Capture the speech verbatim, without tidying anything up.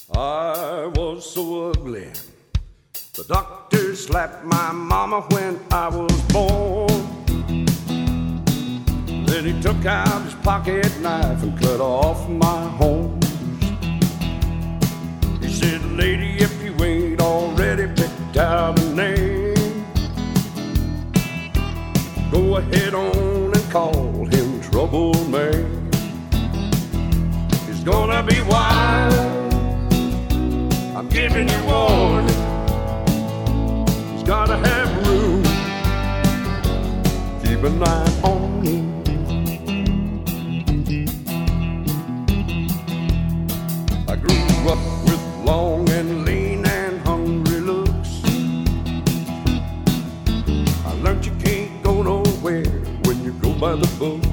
I was so ugly. The doctor slapped my mama when I was born. Then he took out his pocket knife and cut off my horns. He said, lady, if you ain't already picked out a name, go ahead on and call him Trouble Man. He's gonna be wild, I'm giving you warning. He's gotta have room, keep an eye on him. I grew up with long and lean and hungry looks. I learned you can't go nowhere when you go by the book.